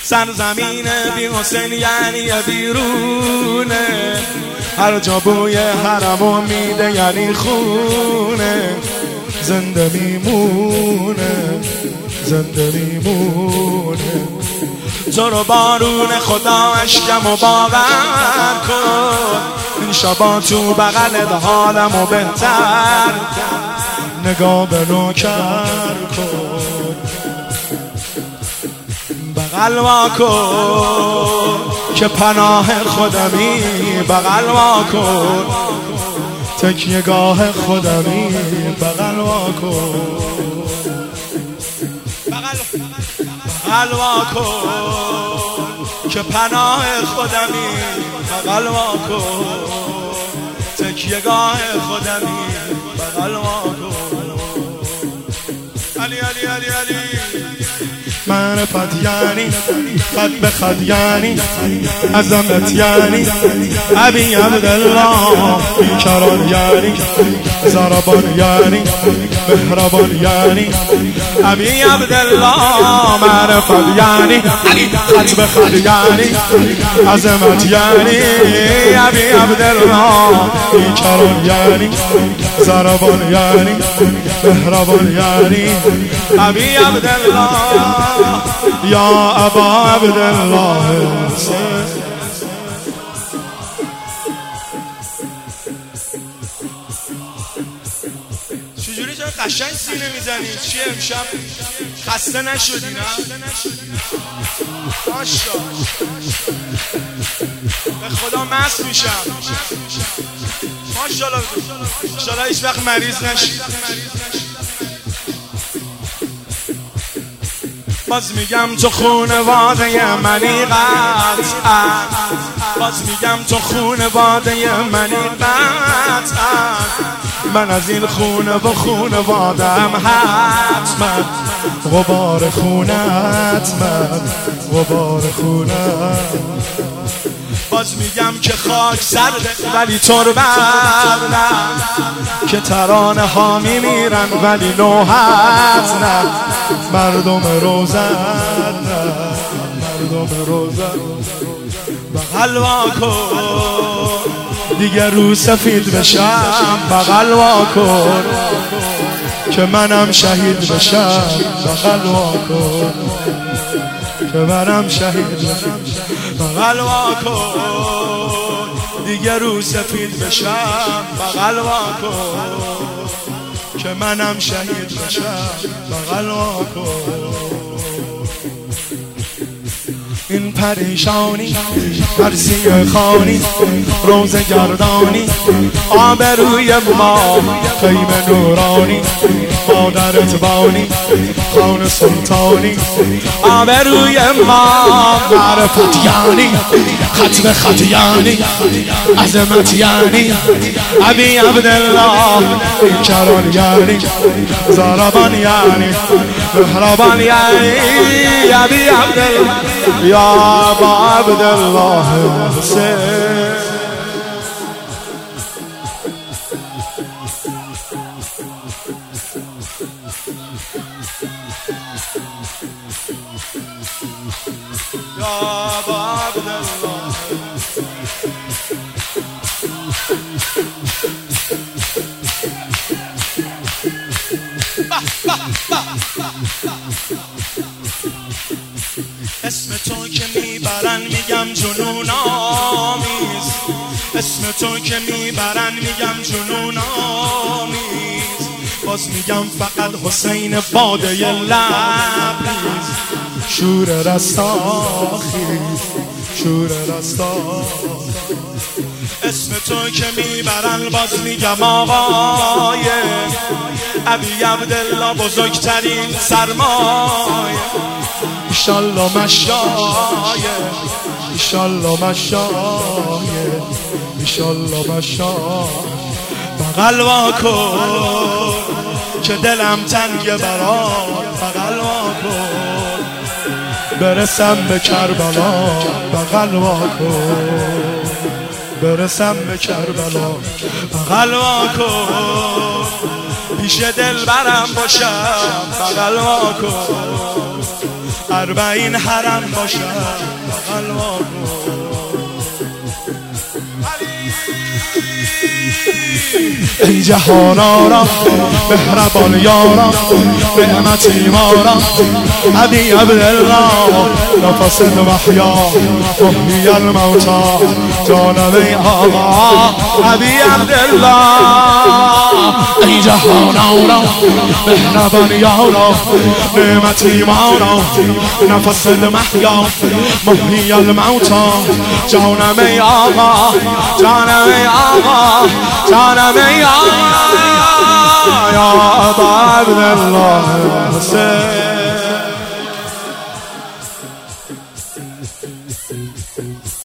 سرزمین بی حسین یعنی بیرونه، هر جا بوی حرمو میده یعنی خونه. زنده میمونه، زنده میمونه. تو رو بارون خدا اشکمو باور کن، این شبا تو بغلت حالمو بهتر. نگاه به نوکر کن، بغل وا کن که پناه خودمی. بغل وا کن تکیه گاه خودمی. بغل وا کن، بغل وا کن که پناه خودمی. بغل وا کن تکیه گاه خودمی. بغل وا کن. علی علی علی علی معرفت یعنی خط به خط یعنی عظمت یعنی ابی عبدالله بیکران یعنی زربان یعنی مهربان یعنی ابی عبدالله. معرفت یعنی خط به خط یعنی عظمت یعنی ابی عبدالله بیکران یعنی زربان یعنی مهربان یعنی ابی عبدالله یا ابا عبدالله. چجوری چرا قشنگ سینه میزنی؟ چیه امشب خسته نشدی نه؟ ماشاءالله به خدا مست میشم. ماشاءالله انشالله هیچ وقت مریض نشی. باز میگم تو خونواده منی قطعا، باز میگم تو خونواده منی قطعا. من از این خونه و خونوادم حتما غبار خونت، من غبار خونت. باز میگم که خاک سرده ولی تربت نه، که ترانه ها میمیرن ولی نوحت نه. مردم روزن نه، مردم روزن. بغل وا کن دیگه رو سفید بشم. بغل وا کن که منم شهید بشم. بغل وا کن که منم شهید بشم. بغل وا کن دیگه رو سفید بشم. بغل وا کن که منم شهید بشم. بغل وا کن. این پریشانی مرسی خانی روز گردانی آبروی ما خیمه نورانی مادرت بانی خان سلطانی آبروی ما. معرفت یعنی خط به خط یعنی عظمت یعنی ابی عبدالله بیکران یعنی زربان یعنی مهربان یعنی ابی عبدالله یا ابا عبدالله حسین. یا ابا عبدالله اسم تو که میبرن میگم جنون آمیز، اسم تو که میبرن میگم جنون آمیز. باز میگم فقط حسین باده لبریز. شور رستاخیز، شور رستاخیز. اسم تو که میبرن باز میگم آقای ابی عبدالله بزرگترین سرمایه. ایشالله مشایه، ایشالله مشایه، ایشالله مشایه. بغل وا کن که دلم تنگه برات. بغل وا کن برسم به کربلا. بغل وا کن برسم به کربلا. بغل وا کن پیش دل برم باشم. بغل وا کن 40 حرم باشد قلبان ای جهان آرا مهربان یارا نعمتی مارا ابی عبدالله نفس المحیا محیی الموتا جانبی آقا ابی عبدالله ای جهان آرا مهربان یارا نعمتی مارا نفس المحیا محیی الموتا جانبی آقا جانبی آقا جانبی آقا یا ابا عبدالله حسین